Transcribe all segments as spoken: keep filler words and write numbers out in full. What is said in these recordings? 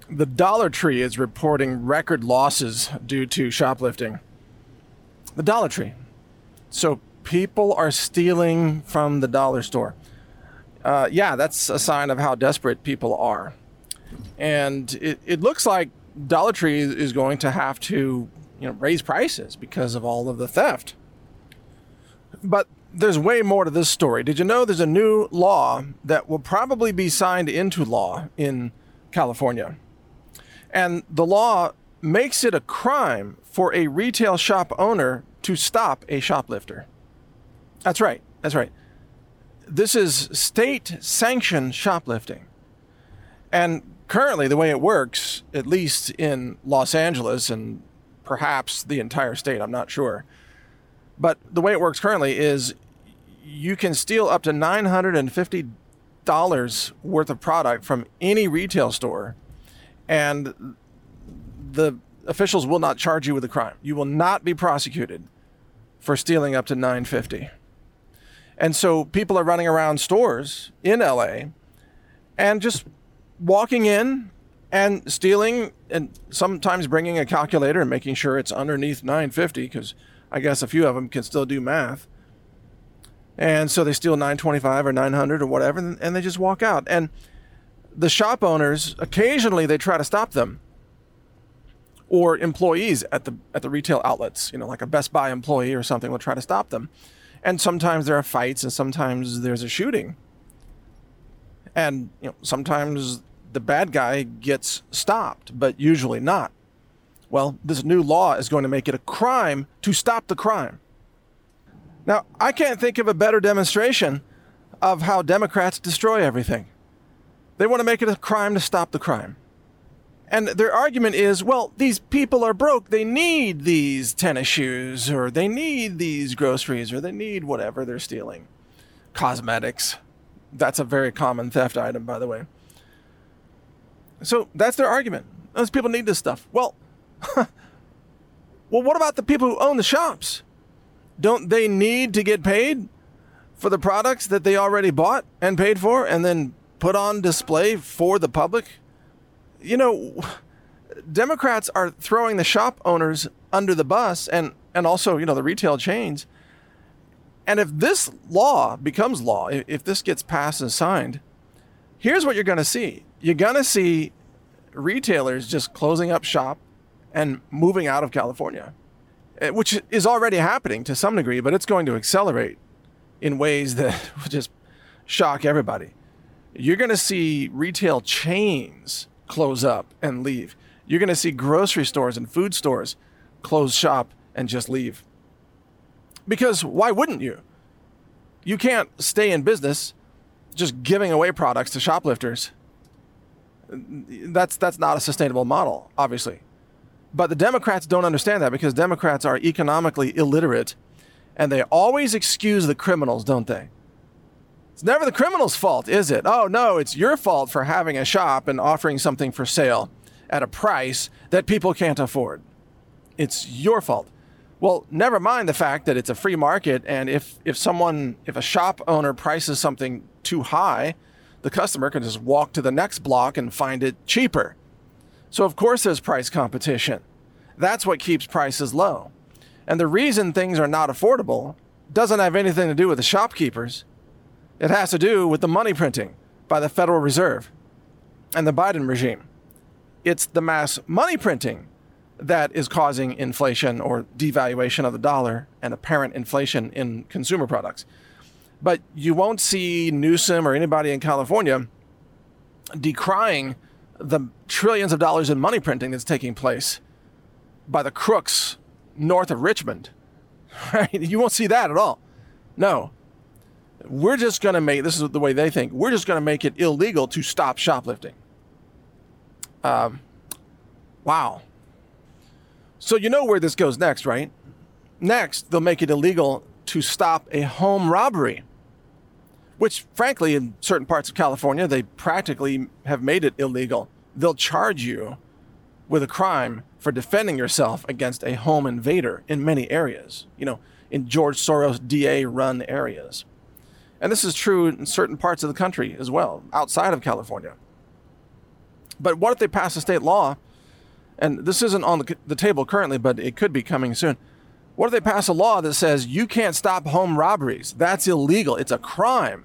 The Dollar Tree is reporting record losses due to shoplifting. The Dollar Tree. So people are stealing from the dollar store. Uh, yeah, that's a sign of how desperate people are. And it, it looks like Dollar Tree is going to have to, you know, raise prices because of all of the theft. But there's way more to this story. Did you know there's a new law that will probably be signed into law in California? And the law makes it a crime for a retail shop owner to stop a shoplifter. That's right. That's right. This is state-sanctioned shoplifting. And currently, the way it works, at least in Los Angeles and perhaps the entire state, I'm not sure, but the way it works currently is you can steal up to nine hundred fifty dollars worth of product from any retail store, and the officials will not charge you with a crime. You will not be prosecuted for stealing up to nine hundred fifty dollars. And so people are running around stores in L A and just walking in and stealing, and sometimes bringing a calculator and making sure it's underneath nine hundred fifty, because I guess a few of them can still do math. And so they steal nine twenty-five or nine hundred or whatever, and they just walk out. And the shop owners, occasionally they try to stop them, or employees at the at the retail outlets, you know, like a Best Buy employee or something will try to stop them. And sometimes there are fights, and sometimes there's a shooting. And, you know, sometimes the bad guy gets stopped, but usually not. Well, this new law is going to make it a crime to stop the crime. Now, I can't think of a better demonstration of how Democrats destroy everything. They want to make it a crime to stop the crime. And their argument is, well, these people are broke. They need these tennis shoes, or they need these groceries, or they need whatever they're stealing. Cosmetics. That's a very common theft item, by the way. So that's their argument. Those people need this stuff. Well, well, what about the people who own the shops? Don't they need to get paid for the products that they already bought and paid for and then put on display for the public? You know, Democrats are throwing the shop owners under the bus, and, and also, you know, the retail chains. And if this law becomes law, if this gets passed and signed, here's what you're going to see. You're going to see retailers just closing up shop and moving out of California, which is already happening to some degree, but it's going to accelerate in ways that will just shock everybody. You're going to see retail chains close up and leave. You're going to see grocery stores and food stores close shop and just leave. Because why wouldn't you? You can't stay in business just giving away products to shoplifters. That's that's not a sustainable model, obviously. But the Democrats don't understand that, because Democrats are economically illiterate, and they always excuse the criminals, don't they? It's never the criminal's fault, is it? Oh, no, it's your fault for having a shop and offering something for sale at a price that people can't afford. It's your fault. Well, never mind the fact that it's a free market, and if, if someone, if a shop owner prices something too high, the customer can just walk to the next block and find it cheaper. So of course there's price competition. That's what keeps prices low. And the reason things are not affordable doesn't have anything to do with the shopkeepers. It has to do with the money printing by the Federal Reserve and the Biden regime. It's the mass money printing that is causing inflation or devaluation of the dollar and apparent inflation in consumer products. But you won't see Newsom or anybody in California decrying the trillions of dollars in money printing that's taking place by the crooks north of Richmond. Right? You won't see that at all. No. We're just going to make, this is the way they think, we're just going to make it illegal to stop shoplifting. Um, wow. So you know where this goes next, right? Next, they'll make it illegal to stop a home robbery, which, frankly, in certain parts of California, they practically have made it illegal. They'll charge you with a crime for defending yourself against a home invader in many areas, you know, in George Soros D A-run areas. And this is true in certain parts of the country as well, outside of California. But what if they pass a state law, and this isn't on the, the table currently, but it could be coming soon. What if they pass a law that says you can't stop home robberies? That's illegal. It's a crime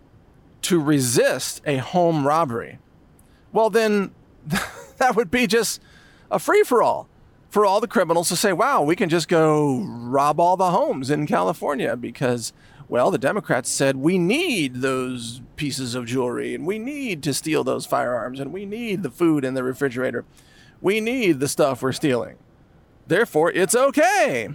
to resist a home robbery. Well, then that would be just a free-for-all for all the criminals to say, wow, we can just go rob all the homes in California because, well, the Democrats said we need those pieces of jewelry and we need to steal those firearms and we need the food in the refrigerator. We need the stuff we're stealing. Therefore, it's okay.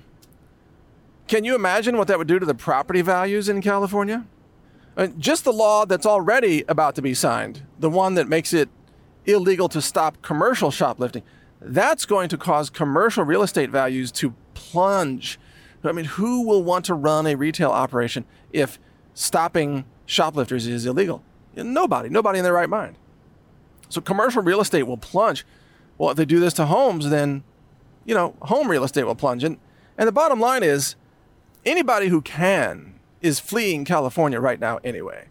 Can you imagine what that would do to the property values in California? I mean, just the law that's already about to be signed, the one that makes it illegal to stop commercial shoplifting, that's going to cause commercial real estate values to plunge. I mean, who will want to run a retail operation if stopping shoplifters is illegal? Nobody. Nobody in their right mind. So commercial real estate will plunge. Well, if they do this to homes, then, you know, home real estate will plunge. And, and the bottom line is, anybody who can is fleeing California right now anyway.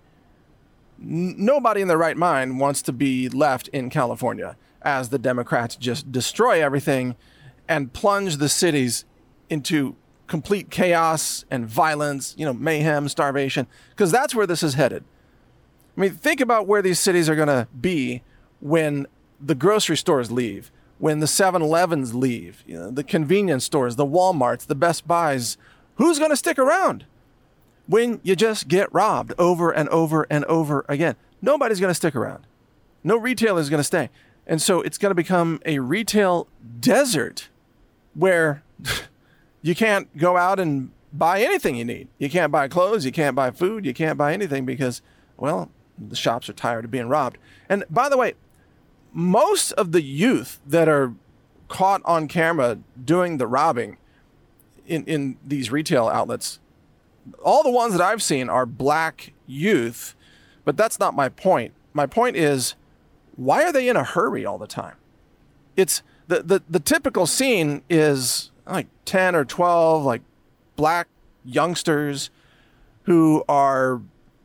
N- nobody in their right mind wants to be left in California as the Democrats just destroy everything and plunge the cities into complete chaos and violence, you know, mayhem, starvation, because that's where this is headed. I mean, think about where these cities are going to be when the grocery stores leave, when the seven elevens leave, you know, the convenience stores, the Walmarts, the Best Buys. Who's going to stick around when you just get robbed over and over and over again? Nobody's going to stick around. No retailer is going to stay. And so it's going to become a retail desert where you can't go out and buy anything you need. You can't buy clothes. You can't buy food. You can't buy anything because, well, the shops are tired of being robbed. And by the way, most of the youth that are caught on camera doing the robbing in, in these retail outlets, all the ones that I've seen are black youth, but that's not my point. My point is, why are they in a hurry all the time? It's the, the, the typical scene is like ten or twelve like black youngsters who are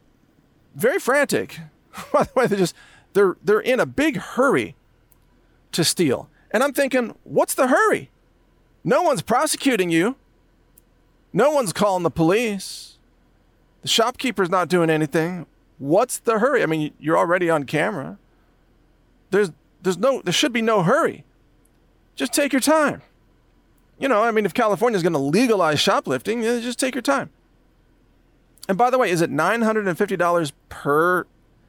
very frantic. By the way, they're just they're they're in a big hurry to steal. And I'm thinking, what's the hurry? No one's prosecuting you. No one's calling the police. The shopkeeper's not doing anything. What's the hurry? I mean, you're already on camera. There's there's no there should be no hurry. Just take your time. You know, I mean, if California's going to legalize shoplifting, just take your time. And by the way, is it nine hundred fifty dollars per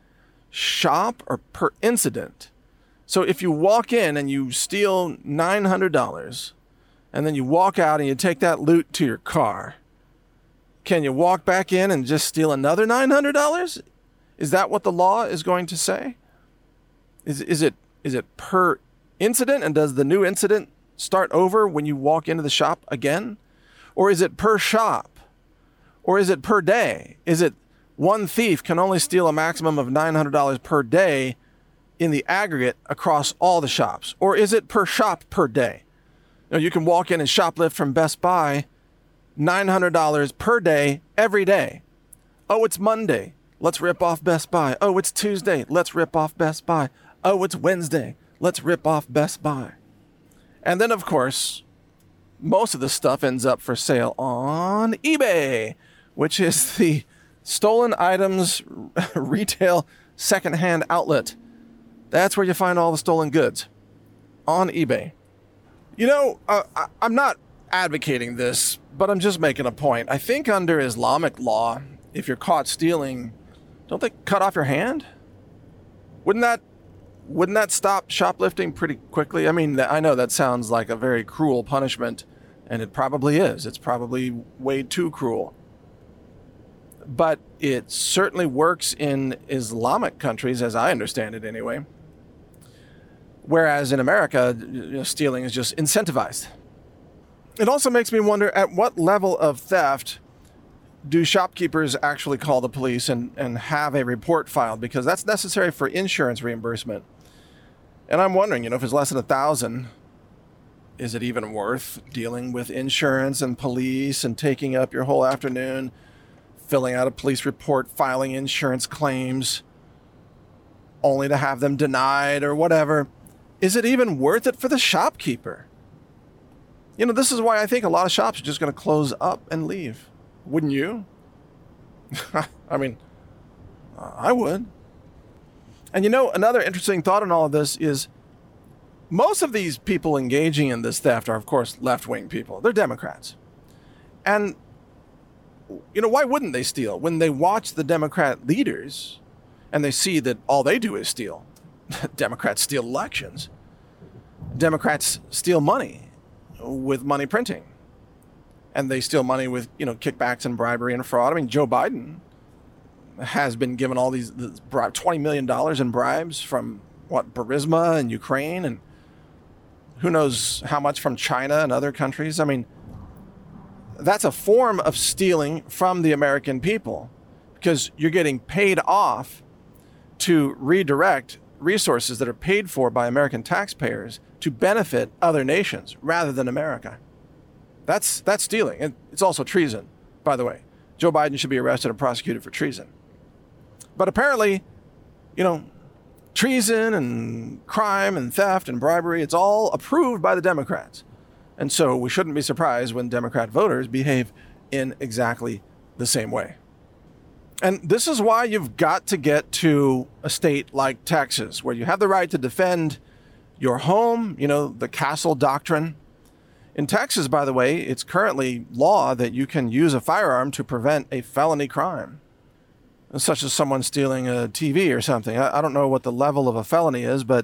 shop or per incident? So if you walk in and you steal nine hundred dollars and then you walk out and you take that loot to your car, can you walk back in and just steal another nine hundred dollars? Is that what the law is going to say? Is, is it is it per incident, and does the new incident start over when you walk into the shop again? Or is it per shop? Or is it per day? Is it one thief can only steal a maximum of nine hundred dollars per day in the aggregate across all the shops? Or is it per shop per day? You know, you can walk in and shoplift from Best Buy nine hundred dollars per day, every day. Oh, it's Monday. Let's rip off Best Buy. Oh, it's Tuesday. Let's rip off Best Buy. Oh, it's Wednesday. Let's rip off Best Buy. And then, of course, most of the stuff ends up for sale on eBay, which is the stolen items retail secondhand outlet. That's where you find all the stolen goods, on eBay. You know, uh, I, I'm not advocating this, but I'm just making a point. I think under Islamic law, if you're caught stealing, don't they cut off your hand? Wouldn't that wouldn't that stop shoplifting pretty quickly? I mean, I know that sounds like a very cruel punishment, and it probably is. It's probably way too cruel. But it certainly works in Islamic countries, as I understand it anyway. Whereas in America, you know, stealing is just incentivized. It also makes me wonder, at what level of theft do shopkeepers actually call the police and, and have a report filed? Because that's necessary for insurance reimbursement. And I'm wondering, you know, if it's less than a thousand, is it even worth dealing with insurance and police and taking up your whole afternoon, filling out a police report, filing insurance claims? only to have them denied or whatever. Is it even worth it for the shopkeeper? You know, this is why I think a lot of shops are just going to close up and leave. Wouldn't you? I mean, I would. And you know, another interesting thought in all of this is most of these people engaging in this theft are, of course, left-wing people. They're Democrats. And, you know, why wouldn't they steal? When they watch the Democrat leaders and they see that all they do is steal. Democrats steal elections. Democrats steal money with money printing. And they steal money with, you know, kickbacks and bribery and fraud. I mean, Joe Biden has been given all these twenty million dollars in bribes from, what, Burisma and Ukraine, and who knows how much from China and other countries. I mean, that's a form of stealing from the American people because you're getting paid off to redirect resources that are paid for by American taxpayers to benefit other nations rather than America. That's that's stealing. And it's also treason, by the way. Joe Biden should be arrested and prosecuted for treason. But apparently, you know, treason and crime and theft and bribery, it's all approved by the Democrats. And so we shouldn't be surprised when Democrat voters behave in exactly the same way. And this is why you've got to get to a state like Texas, where you have the right to defend your home, you know, the castle doctrine. In Texas, by the way, it's currently law that you can use a firearm to prevent a felony crime, such as someone stealing a T V or something. I, I don't know what the level of a felony is, but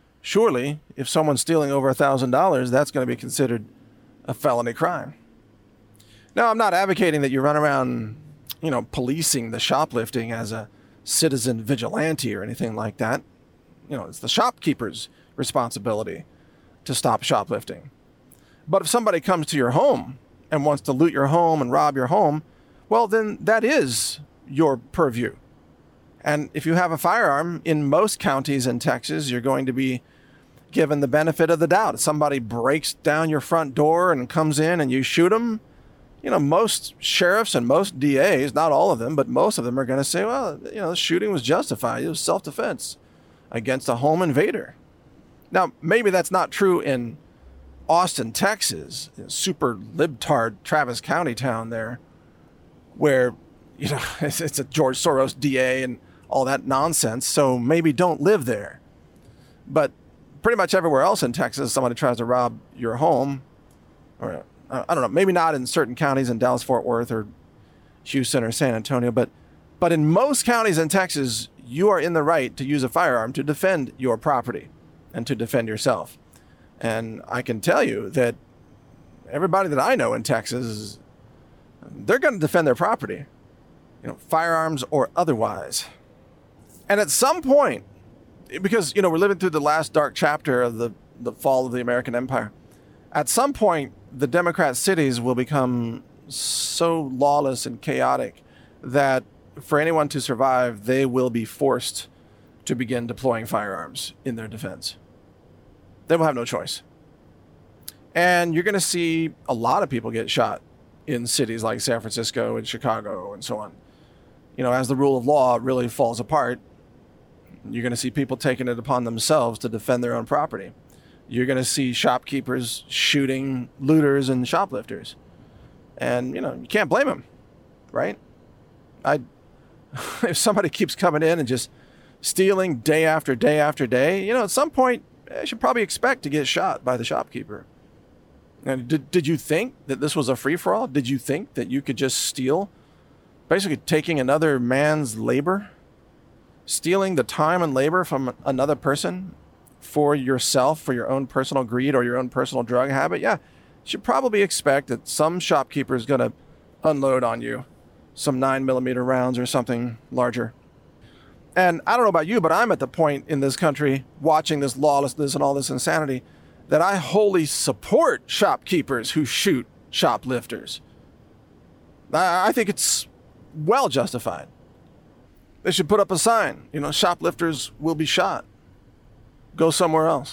surely if someone's stealing over one thousand dollars, that's going to be considered a felony crime. Now, I'm not advocating that you run around, you know, policing the shoplifting as a citizen vigilante or anything like that. You know, it's the shopkeeper's responsibility to stop shoplifting. But if somebody comes to your home and wants to loot your home and rob your home, well, then that is your purview. And if you have a firearm, in most counties in Texas, you're going to be given the benefit of the doubt. If somebody breaks down your front door and comes in and you shoot them, you know, most sheriffs and most D As, not all of them, but most of them are going to say, well, you know, the shooting was justified. It was self-defense against a home invader. Now, maybe that's not true in Austin, Texas, super libtard Travis County town there, where, you know, it's, it's a George Soros D A and all that nonsense. So maybe don't live there. But pretty much everywhere else in Texas, somebody tries to rob your home, or uh, I don't know, maybe not in certain counties in Dallas, Fort Worth, or Houston, or San Antonio, but but in most counties in Texas, you are in the right to use a firearm to defend your property and to defend yourself. And I can tell you that everybody that I know in Texas, they're going to defend their property, you know, firearms or otherwise. And at some point, because, you know, we're living through the last dark chapter of the, the fall of the American empire, at some point, the Democrat cities will become so lawless and chaotic that for anyone to survive, they will be forced to begin deploying firearms in their defense. They will have no choice. And you're going to see a lot of people get shot in cities like San Francisco and Chicago and so on. You know, as the rule of law really falls apart, you're going to see people taking it upon themselves to defend their own property. You're going to see shopkeepers shooting looters and shoplifters. And, you know, you can't blame them, right? I, if somebody keeps coming in and just stealing day after day after day, you know, at some point, I should probably expect to get shot by the shopkeeper. And did, did you think that this was a free-for-all? Did you think that you could just steal, basically taking another man's labor, stealing the time and labor from another person for yourself, for your own personal greed or your own personal drug habit? Yeah, you should probably expect that some shopkeeper is going to unload on you some nine millimeter rounds or something larger. And I don't know about you, but I'm at the point in this country watching this lawlessness and all this insanity that I wholly support shopkeepers who shoot shoplifters. I think it's well justified. They should put up a sign, you know, shoplifters will be shot. Go somewhere else.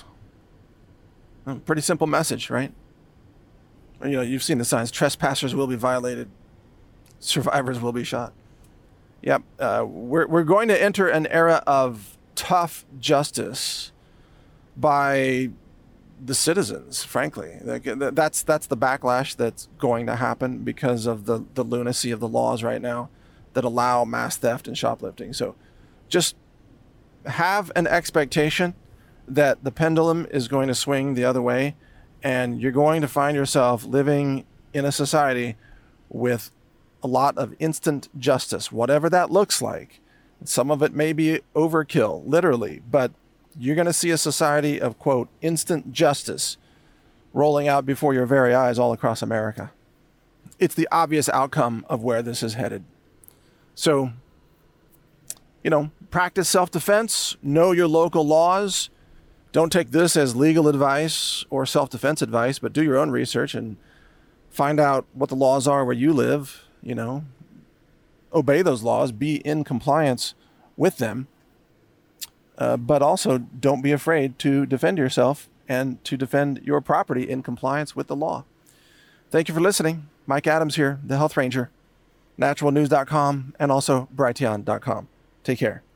A pretty simple message, right? You know, you've seen the signs. Trespassers will be violated. Survivors will be shot. Yep, uh, we're we're going to enter an era of tough justice by the citizens, frankly. That's that's the backlash that's going to happen because of the, the lunacy of the laws right now that allow mass theft and shoplifting. So just have an expectation that the pendulum is going to swing the other way, and you're going to find yourself living in a society with a lot of instant justice, whatever that looks like. Some of it may be overkill, literally, but you're going to see a society of, quote, instant justice rolling out before your very eyes all across America. It's the obvious outcome of where this is headed. So, you know, practice self-defense, know your local laws. Don't take this as legal advice or self-defense advice, but do your own research and find out what the laws are where you live, you know. Obey those laws, be in compliance with them. Uh, but also don't be afraid to defend yourself and to defend your property in compliance with the law. Thank you for listening. Mike Adams here, the Health Ranger, natural news dot com, and also brighteon dot com. Take care.